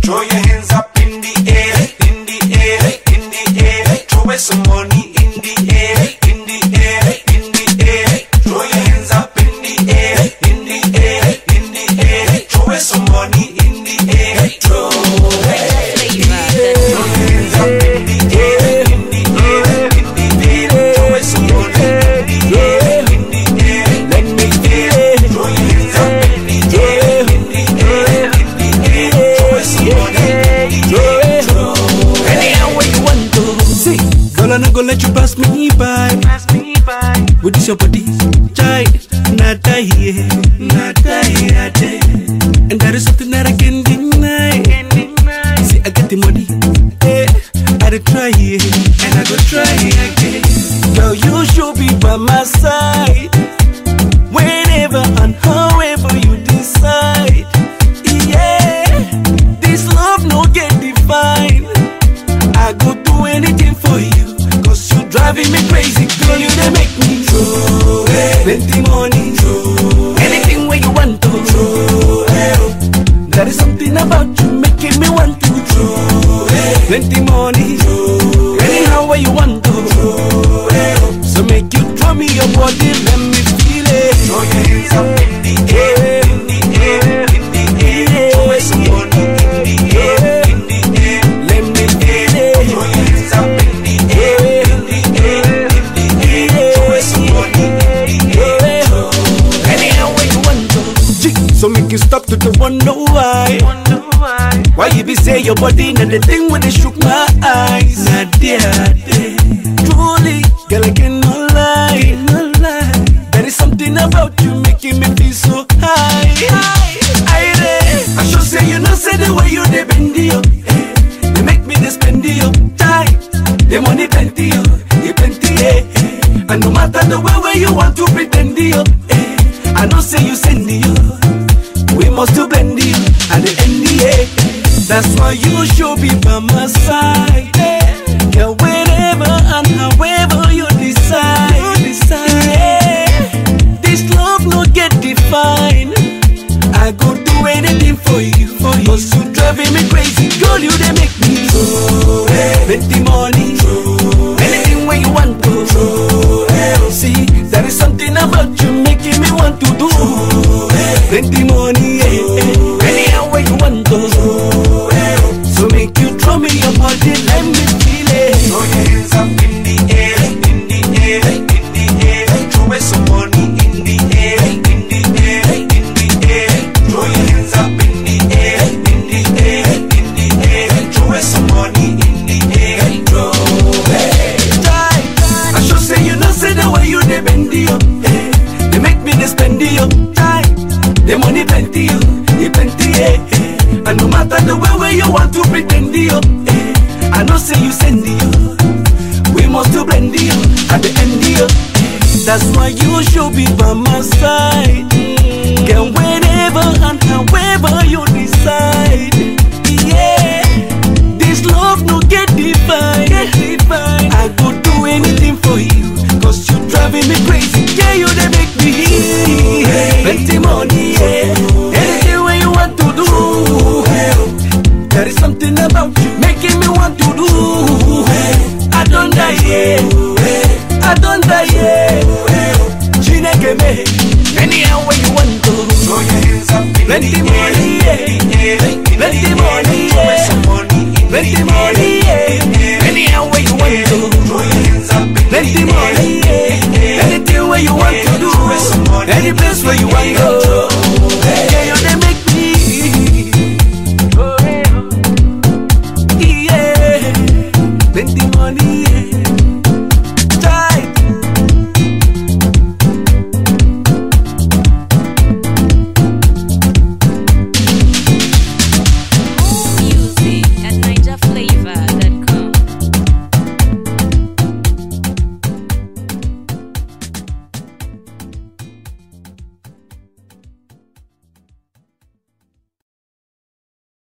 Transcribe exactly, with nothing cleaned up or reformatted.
Throw your hands up in the air, in the air, in the air. Throw away some money in the air, in the air, in the air. Throw your hands up in the air, in the air, in the air. Throw away some money in the air. Throw away. Throw your hands up in the air, in the air, in the air. Throw away some money in the air, in the air. Let me hear. Throw your hands up in the air, in the air, in the air. Throw away some money in the air. Anyhow where you want to. See, girl, I'm not gonna let you pass me by. Pass me by. With this your body, child, not die here, not die here. And that is something that I can deny. See, I get the money, eh? I dey try it, and I go try again. Girl, you should be by my side, whenever and however you decide. Yeah, this love no get defined. I go do anything for you, cause you driving me crazy. Girl, you dey make me throw away plenty money, throw anything where you want to throw away. There is something about you making me want to throw away plenty money, throw anyhow where you want to throw away. So make you throw me your body, let me feel it. Throw your hands up in the air, in the air, in the air. Throw away some money in the air, in the air. Let me feel it. Throw your hands up in the air, in the air, in the air. Throw away some money in the air. Anyhow where you want to. So make you stop to the wonder why. Wonder why? Why you be say your body not the thing when they shook my eyes? Not there, there. Truly, girl, I cannot lie, not lie. There is something about you making me feel so high. I there. I should say you know say the way you they bend you. They make me they spend you time. The money plenty you, you plenty. Eh. And no matter the way where you want to pretend you. Eh. I know say you send you. We must do blend you and the N D A. That's why you should be by my side. Yeah, whenever and however you decide. You decide. Yeah, this love no get defined. I go do anything for you, for you. Cause you driving me crazy, girl. You they make me throw plenty money, throw anything where you want to. Throw see, there is something about you making me want to do plenty money, eh, eh. Anyhow where you want to. So make you throw me your body, let me feel it. Throw your hands up in the air, in the air, in the air. Throw away some money in the air, in the air, in the air. Throw your hands up in the air, in the air, in the air. Throw away some money in the air. Throw away. I should say you know say the way you they bend you, eh. They make me they spend you time. The money plenty you, you plenty, eh, eh. And no matter the way where you want to pretend you, eh. I know say you send you. We must do blend you at the end you. That's why you should be by my side. Girl, whenever and however you decide. Yeah, this love no get defined. I go do anything for you, cause you driving me crazy. Yeah, you they make me plenty money, yeah. Anything where you want to do. There is something about you making me want to do. I don't die, yeah. I don't die, yeah. Chineke me, anyhow where you want to. Throw your hands up in Plenty the money, air, in the air, yeah. in the Plenty air. money, Throw away yeah. some money in the Plenty air, money, yeah. in the air. Anyhow where you want to. Throw your hands up in the Plenty air, money, in the yeah. air. Anything where you want to do. Throw away some money Any place where you want to go.